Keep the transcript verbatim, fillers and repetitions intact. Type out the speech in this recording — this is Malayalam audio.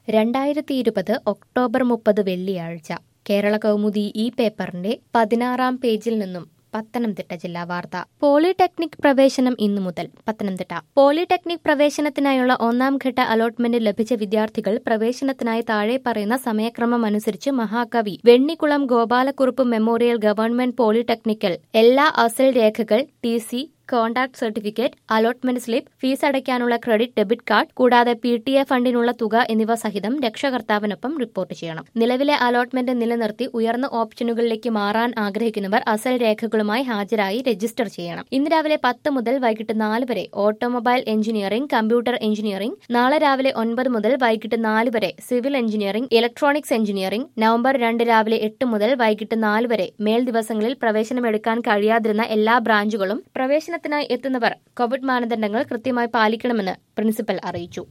രണ്ടായിരത്തി ഇരുപത് ഒക്ടോബർ മുപ്പത് വെള്ളിയാഴ്ച കേരള കൗമുദി ഈ പേപ്പറിന്റെ പതിനാറാം പേജിൽ നിന്നും പത്തനംതിട്ട ജില്ലാ വാർത്ത. പോളിടെക്നിക് പ്രവേശനം ഇന്നു മുതൽ. പത്തനംതിട്ട പോളിടെക്നിക് പ്രവേശനത്തിനായുള്ള ഒന്നാം ഘട്ട അലോട്ട്മെന്റ് ലഭിച്ച വിദ്യാർത്ഥികൾ പ്രവേശനത്തിനായി താഴെ പറയുന്ന സമയക്രമം അനുസരിച്ച് മഹാകവി Vennikulam Gopalakurup memorial government polytechnical എല്ലാ അസൽ രേഖകൾ, T C, conduct certificate, allotment slip, fees അടയ്ക്കാനുള്ള ക്രെഡിറ്റ് ഡെബിറ്റ് കാർഡ് കൂടാതെ പി ടി എ ഫണ്ടിനുള്ള തുക എന്നിവ സഹിതം രക്ഷകർത്താവിനൊപ്പം റിപ്പോർട്ട് ചെയ്യണം. നിലവിലെ അലോട്ട്മെന്റ് നിലനിർത്തി ഉയർന്ന ഓപ്ഷനുകളിലേക്ക് മാറാൻ ആഗ്രഹിക്കുന്നവർ അസൽ രേഖകളുമായി ഹാജരായി രജിസ്റ്റർ ചെയ്യണം. ഇന്ന് രാവിലെ പത്ത് മുതൽ വൈകിട്ട് നാല് വരെ ഓട്ടോമൊബൈൽ എഞ്ചിനീയറിംഗ്, കമ്പ്യൂട്ടർ എഞ്ചിനീയറിംഗ്, നാളെ രാവിലെ ഒൻപത് മുതൽ വൈകിട്ട് നാല് വരെ civil engineering, electronics engineering, November രണ്ട് രാവിലെ എട്ട് മുതൽ വൈകിട്ട് നാല് വരെ മേൽ ദിവസങ്ങളിൽ പ്രവേശനമെടുക്കാൻ കഴിയാതിരുന്ന എല്ലാ ബ്രാഞ്ചുകളും പ്രവേശന ത്തിനായി എത്തുന്നവർ കോവിഡ് മാനദണ്ഡങ്ങൾ കൃത്യമായി പാലിക്കണമെന്ന് പ്രിൻസിപ്പൽ അറിയിച്ചു.